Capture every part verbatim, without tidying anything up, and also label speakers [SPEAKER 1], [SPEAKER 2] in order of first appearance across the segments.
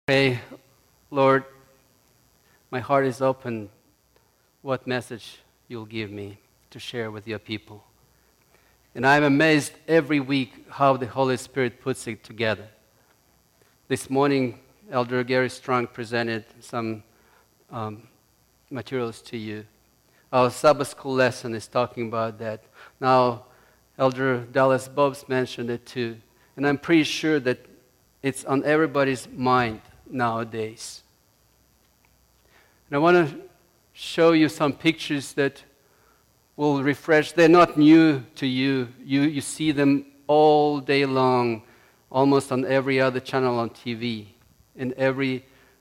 [SPEAKER 1] Pray, Lord, my heart is open. What message you'll give me to share with your people. And I'm amazed every week how the Holy Spirit puts it together. This morning, Elder Gary Strong presented some um, materials to you. Our Sabbath school lesson is talking about that. Now, Elder Dallas Bobs mentioned it too. And I'm pretty sure that it's on everybody's mind nowadays. And I want to show you some pictures that will refresh. They're not new to you. You, you see them all day long, almost on every other channel on T V, in every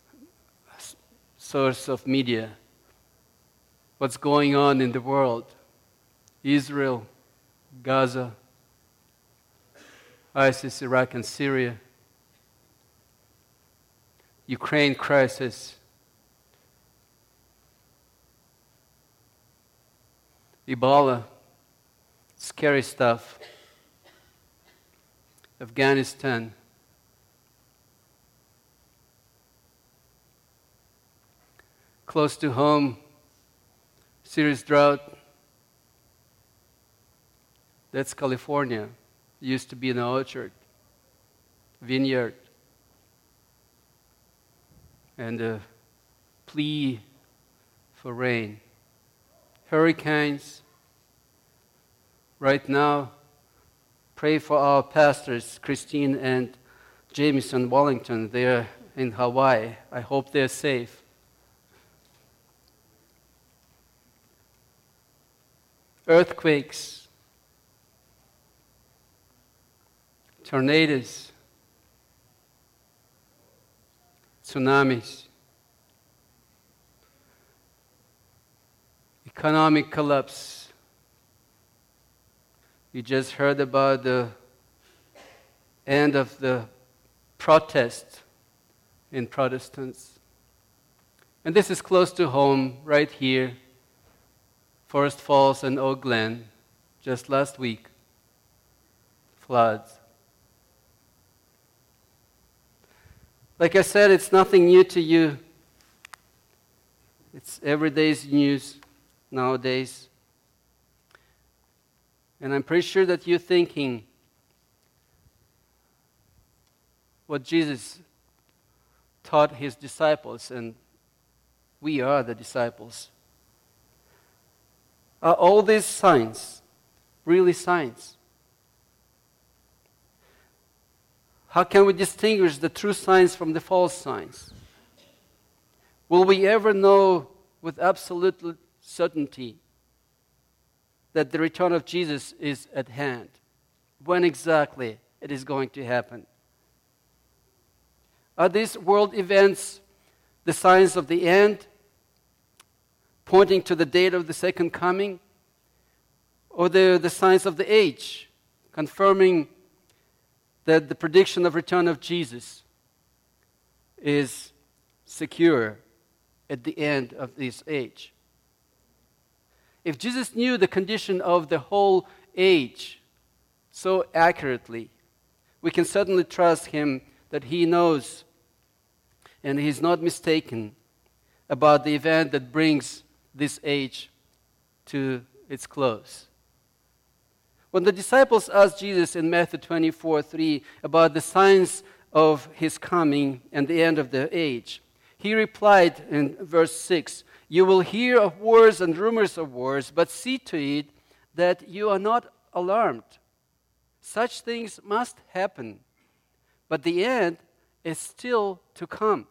[SPEAKER 1] source of media. What's going on in the world? Israel, Gaza, ISIS, Iraq, and Syria. Ukraine crisis. Ebola, scary stuff. Afghanistan. Close to home, serious drought. That's California. Used to be an orchard, vineyard. And a plea for rain. Hurricanes. Right now, pray for our pastors, Christine and Jameson Wallington. They're in Hawaii. I hope they're safe. Earthquakes. Tornadoes. Tsunamis, economic collapse. You just heard about the end of the protest in Protestants. And this is close to home, right here, Forest Falls and Oak Glen, just last week. Floods. Like I said, it's nothing new to you. It's everyday's news nowadays. And I'm pretty sure that you're thinking what Jesus taught his disciples, and we are the disciples. Are all these signs really signs? How can we distinguish the true signs from the false signs? Will we ever know with absolute certainty that the return of Jesus is at hand? When exactly it is going to happen? Are these world events the signs of the end, pointing to the date of the second coming? Or they're the signs of the age, confirming that the prediction of return of Jesus is secure at the end of this age? If Jesus knew the condition of the whole age so accurately, we can certainly trust him that he knows and he's not mistaken about the event that brings this age to its close. When the disciples asked Jesus in Matthew twenty-four three about the signs of his coming and the end of the age, he replied in verse six, "You will hear of wars and rumors of wars, but see to it that you are not alarmed. Such things must happen, but the end is still to come."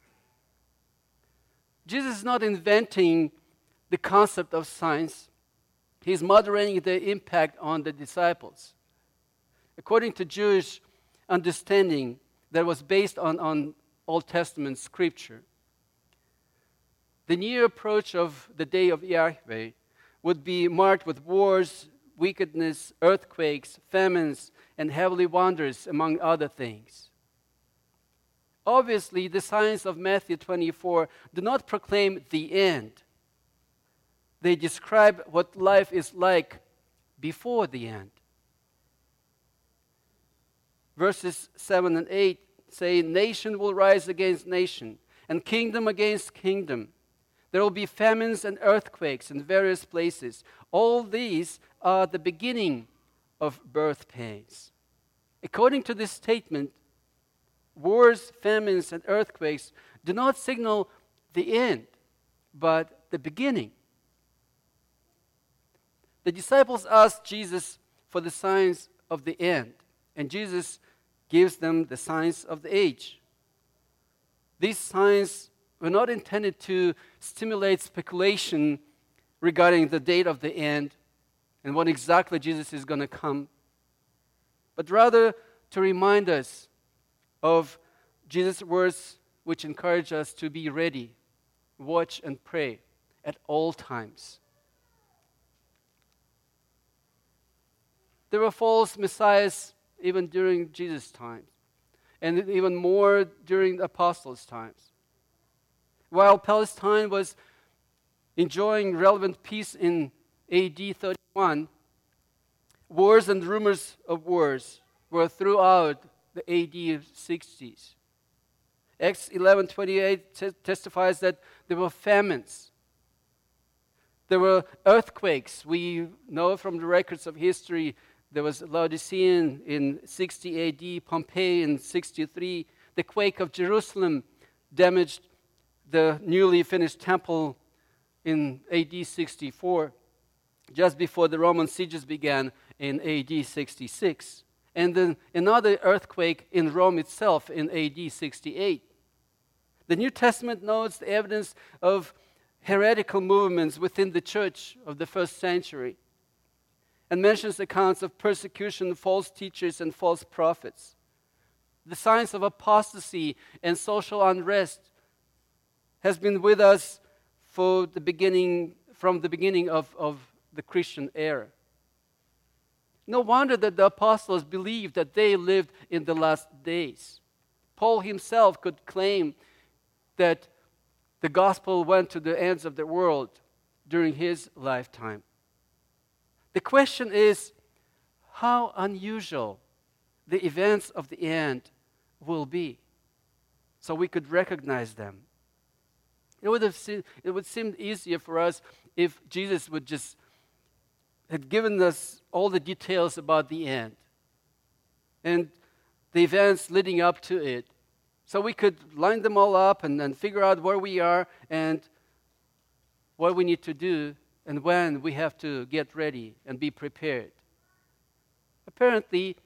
[SPEAKER 1] Jesus is not inventing the concept of signs. He's moderating the impact on the disciples. According to Jewish understanding that was based on, on Old Testament scripture, the near approach of the day of Yahweh would be marked with wars, wickedness, earthquakes, famines, and heavenly wonders, among other things. Obviously, the signs of Matthew twenty-four do not proclaim the end. They describe what life is like before the end. Verses seven and eight say, nation will rise against nation, and kingdom against kingdom. There will be famines and earthquakes in various places. All these are the beginning of birth pains. According to this statement, wars, famines, and earthquakes do not signal the end, but the beginning. The disciples asked Jesus for the signs of the end, and Jesus gives them the signs of the age. These signs were not intended to stimulate speculation regarding the date of the end and when exactly Jesus is going to come, but rather to remind us of Jesus' words which encourage us to be ready, watch and pray at all times. There were false messiahs even during Jesus' time, and even more during the apostles' times. While Palestine was enjoying relevant peace in A D thirty-one, wars and rumors of wars were throughout the A D sixties. Acts eleven twenty-eight t- testifies that there were famines. There were earthquakes. We know from the records of history there was Laodicean in sixty A D, Pompeii in sixty-three. The quake of Jerusalem damaged the newly finished temple in A D sixty-four, just before the Roman sieges began in A D sixty-six. And then another earthquake in Rome itself in A D sixty-eight. The New Testament notes the evidence of heretical movements within the church of the first century and mentions accounts of persecution, false teachers, and false prophets. The signs of apostasy and social unrest has been with us for the beginning, from the beginning of, of the Christian era. No wonder that the apostles believed that they lived in the last days. Paul himself could claim that the gospel went to the ends of the world during his lifetime. The question is, how unusual the events of the end will be, so we could recognize them. It would have seemed, it would seem easier for us if Jesus would just had given us all the details about the end and the events leading up to it, so we could line them all up and, and figure out where we are and what we need to do and when we have to get ready and be prepared. Apparently,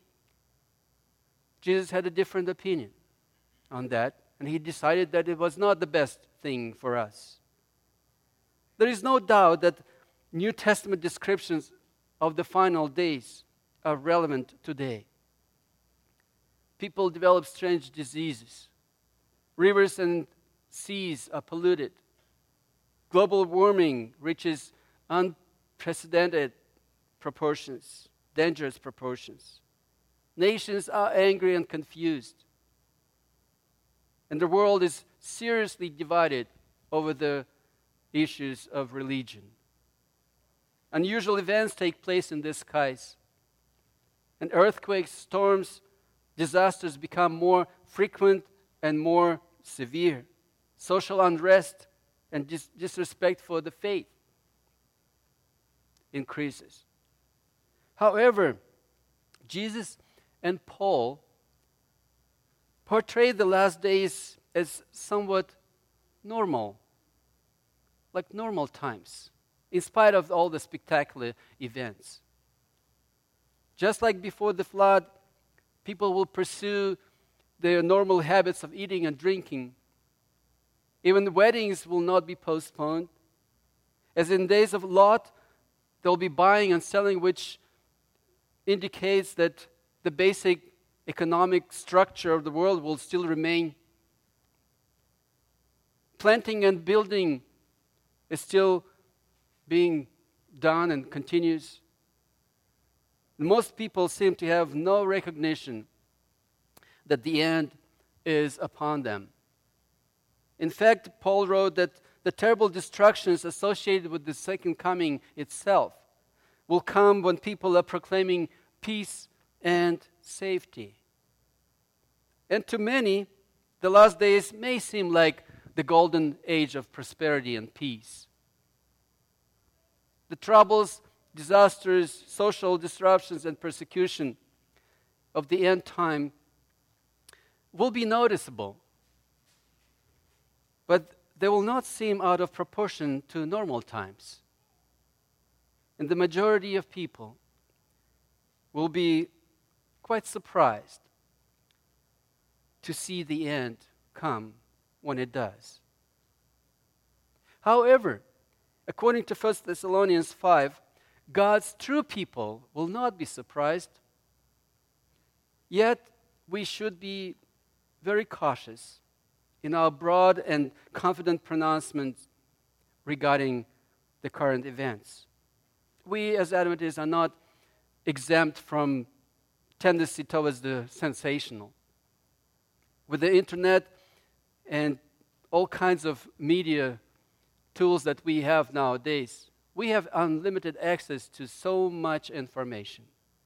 [SPEAKER 1] Jesus had a different opinion on that, and he decided that it was not the best thing for us. There is no doubt that New Testament descriptions of the final days are relevant today. People develop strange diseases. Rivers and seas are polluted. Global warming reaches unprecedented proportions, dangerous proportions. Nations are angry and confused. And the world is seriously divided over the issues of religion. Unusual events take place in the skies. And earthquakes, storms, disasters become more frequent and more severe. Social unrest and dis- disrespect for the faith increases. However, Jesus and Paul portray the last days as somewhat normal, like normal times, in spite of all the spectacular events. Just like before the flood, people will pursue their normal habits of eating and drinking. Even the weddings will not be postponed. As in days of Lot, they'll be buying and selling, which indicates that the basic economic structure of the world will still remain. Planting and building is still being done and continues. Most people seem to have no recognition that the end is upon them. In fact, Paul wrote that the terrible destructions associated with the second coming itself will come when people are proclaiming peace and safety. And to many, the last days may seem like the golden age of prosperity and peace. The troubles, disasters, social disruptions, and persecution of the end time will be noticeable, but they will not seem out of proportion to normal times. And the majority of people will be quite surprised to see the end come when it does. However, according to First Thessalonians five, God's true people will not be surprised. Yet, we should be very cautious in our broad and confident pronouncements regarding the current events. We as Adventists are not exempt from tendency towards the sensational. With the internet and all kinds of media tools that we have nowadays, we have unlimited access to so much information.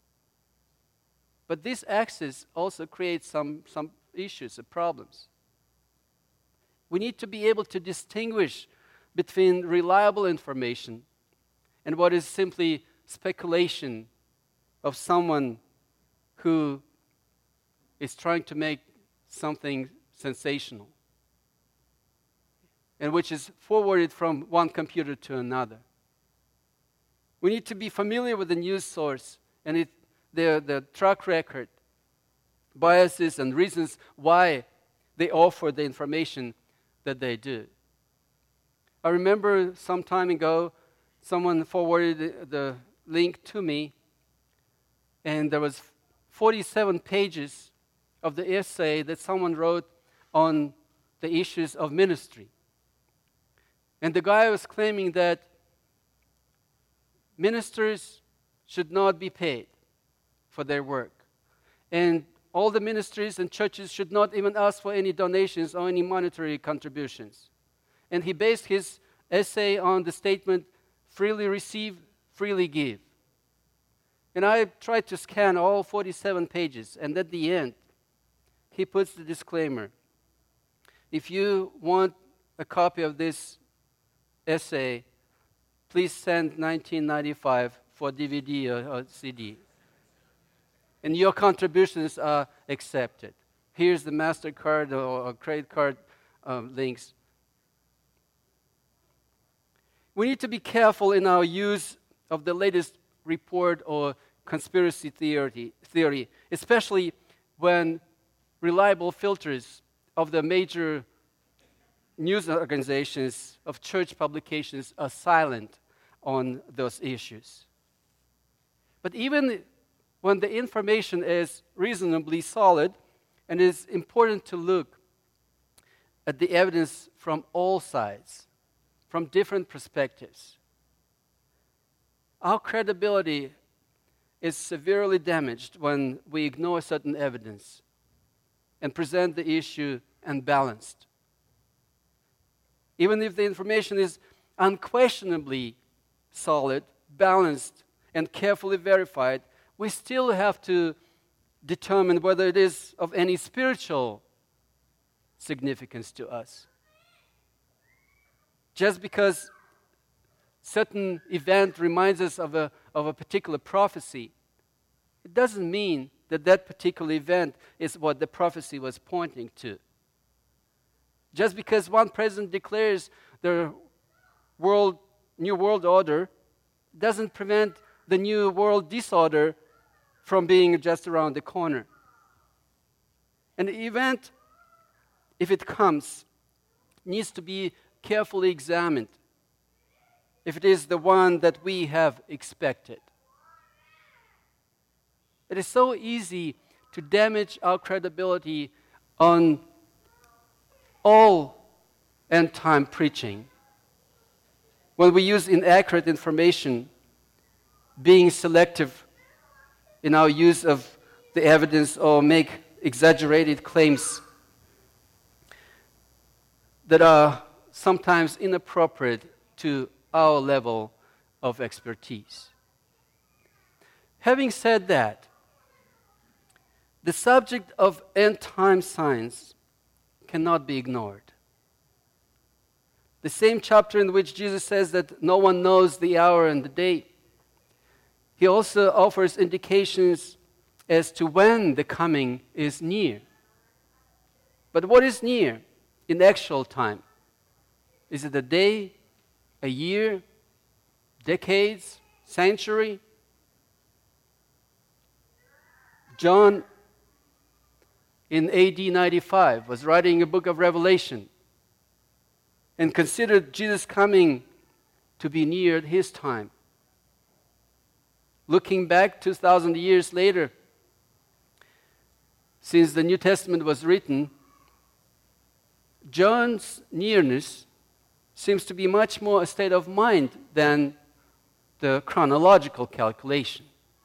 [SPEAKER 1] But this access also creates some, some issues and problems. We need to be able to distinguish between reliable information and what is simply speculation of someone who is trying to make something sensational, and which is forwarded from one computer to another. We need to be familiar with the news source and it, the, the track record, biases, and reasons why they offer the information that they do. I remember some time ago, someone forwarded the link to me, and there was forty-seven pages of the essay that someone wrote on the issues of ministry. And the guy was claiming that ministers should not be paid for their work. And all the ministries and churches should not even ask for any donations or any monetary contributions. And he based his essay on the statement, freely receive, freely give. And I tried to scan all forty-seven pages, and at the end, he puts the disclaimer. If you want a copy of this essay, please send nineteen ninety-five for D V D or, or C D. And your contributions are accepted. Here's the MasterCard or, or credit card um, links. We need to be careful in our use of the latest report or conspiracy theory, theory, especially when reliable filters of the major news organizations of church publications are silent on those issues. But even when the information is reasonably solid, and it is important to look at the evidence from all sides, from different perspectives, our credibility is severely damaged when we ignore certain evidence and present the issue unbalanced. Even if the information is unquestionably solid, balanced, and carefully verified, we still have to determine whether it is of any spiritual significance to us. Just because certain event reminds us of a, of a particular prophecy, it doesn't mean that that particular event is what the prophecy was pointing to. Just because one president declares the world, new world order doesn't prevent the new world disorder from being just around the corner. An event, if it comes, needs to be carefully examined if it is the one that we have expected. It is so easy to damage our credibility on all end-time preaching when we use inaccurate information, being selective in our use of the evidence or make exaggerated claims that are sometimes inappropriate to our level of expertise. Having said that, The subject of end-time signs cannot be ignored. The same chapter in which Jesus says that no one knows the hour and the day, he also offers indications as to when the coming is near. But what is near in actual time? Is it a day, a year, decades, century? John in A D ninety-five was writing a book of Revelation and considered Jesus' coming to be near at his time. Looking back two thousand years later, since the New Testament was written, John's nearness seems to be much more a state of mind than the chronological calculation.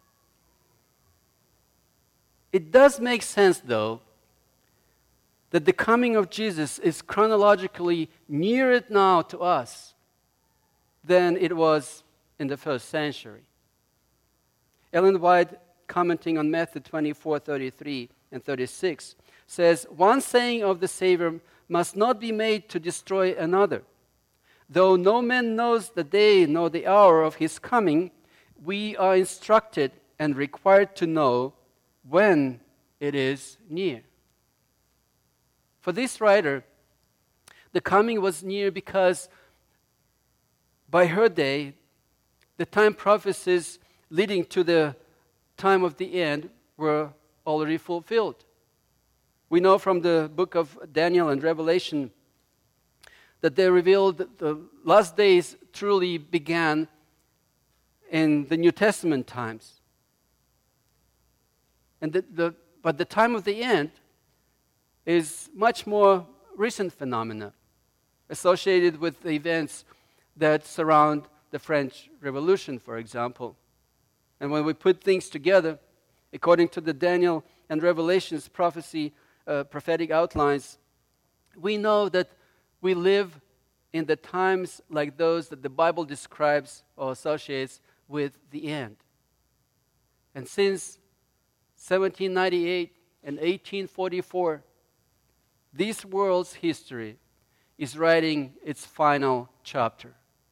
[SPEAKER 1] It does make sense, though, that the coming of Jesus is chronologically nearer now to us than it was in the first century. Ellen White, commenting on Matthew twenty-four, thirty-three and thirty-six, says, "One saying of the Savior must not be made to destroy another. Though no man knows the day nor the hour of his coming, we are instructed and required to know when it is near." For this writer, the coming was near because by her day, the time prophecies leading to the time of the end were already fulfilled. We know from the book of Daniel and Revelation that they revealed that the last days truly began in the New Testament times. And the, the, but the time of the end is much more recent phenomena associated with the events that surround the French Revolution, for example. And when we put things together, according to the Daniel and Revelation's prophecy, uh, prophetic outlines, we know that we live in the times like those that the Bible describes or associates with the end. And since seventeen ninety-eight and eighteen forty-four, this world's history is writing its final chapter.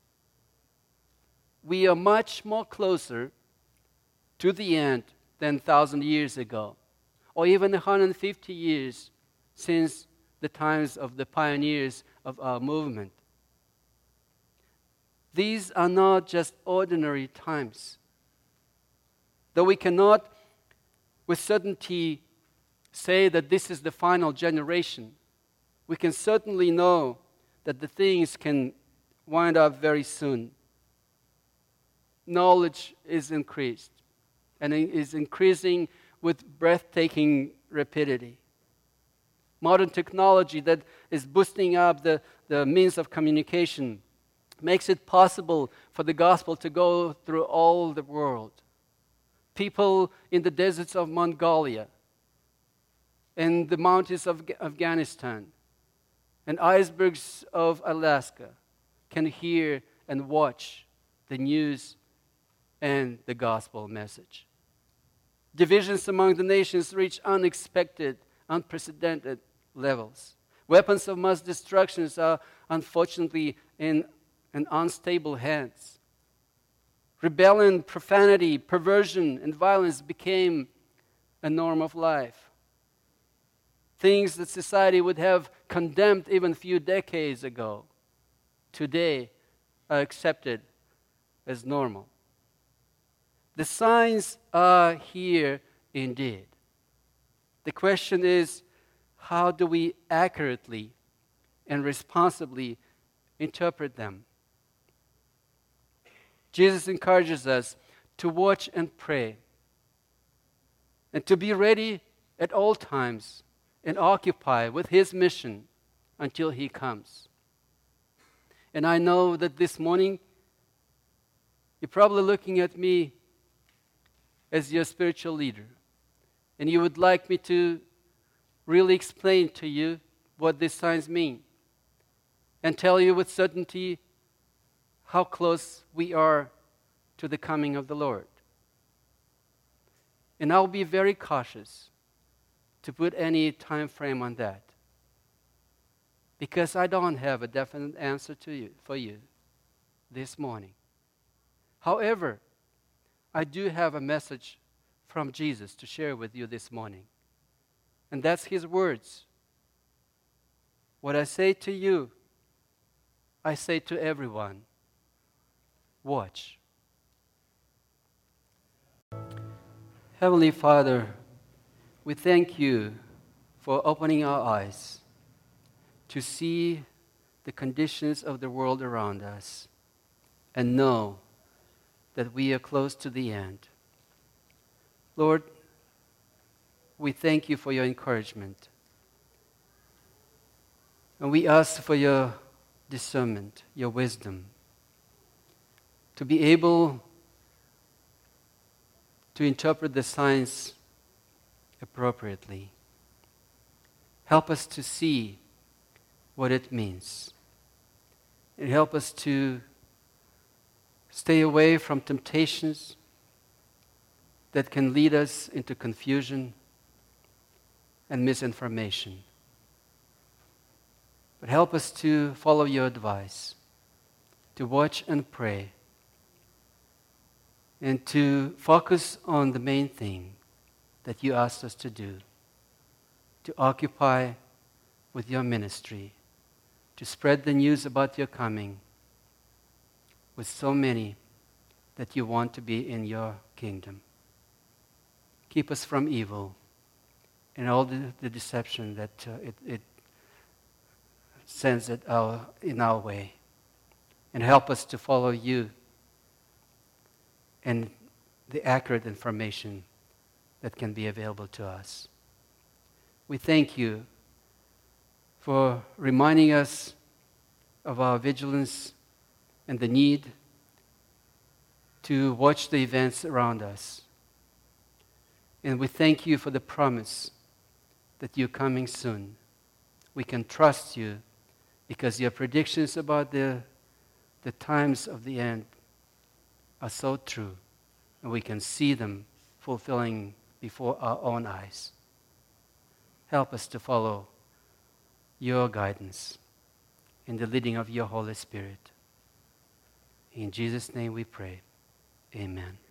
[SPEAKER 1] We are much more closer to the end than one thousand years ago, or even one hundred fifty years since the times of the pioneers of our movement. These are not just ordinary times. Though we cannot with certainty say that this is the final generation, we can certainly know that the things can wind up very soon. Knowledge is increased, and it is increasing with breathtaking rapidity. Modern technology that is boosting up the, the means of communication makes it possible for the gospel to go through all the world. People in the deserts of Mongolia, in the mountains of Afghanistan, and icebergs of Alaska can hear and watch the news and the gospel message. Divisions among the nations reach unexpected, unprecedented levels. Weapons of mass destruction are unfortunately in, in unstable hands. Rebellion, profanity, perversion, and violence became a norm of life. Things that society would have condemned even a few decades ago, today are accepted as normal. The signs are here indeed. The question is, how do we accurately and responsibly interpret them? Jesus encourages us to watch and pray, and to be ready at all times and occupy with His mission until He comes. And I know that this morning, you're probably looking at me as your spiritual leader, and you would like me to really explain to you what these signs mean and tell you with certainty how close we are to the coming of the Lord. And I'll be very cautious to put any time frame on that, because I don't have a definite answer to you for you this morning. However, I do have a message from Jesus to share with you this morning. And that's His words. What I say to you, I say to everyone. Watch. Heavenly Father, we thank you for opening our eyes to see the conditions of the world around us and know that we are close to the end. Lord, we thank you for your encouragement. And we ask for your discernment, your wisdom, to be able to interpret the signs appropriately. Help us to see what it means. And help us to stay away from temptations that can lead us into confusion and misinformation. But help us to follow your advice, to watch and pray, and to focus on the main thing that you asked us to do, to occupy with your ministry, to spread the news about your coming with so many that you want to be in your kingdom. Keep us from evil and all the, the deception that uh, it, it sends it our, in our way. And help us to follow you and the accurate information that can be available to us. We thank you for reminding us of our vigilance and the need to watch the events around us. And we thank you for the promise that you're coming soon. We can trust you because your predictions about the, the times of the end are so true, and we can see them fulfilling before our own eyes. Help us to follow your guidance in the leading of your Holy Spirit. In Jesus' name we pray. Amen.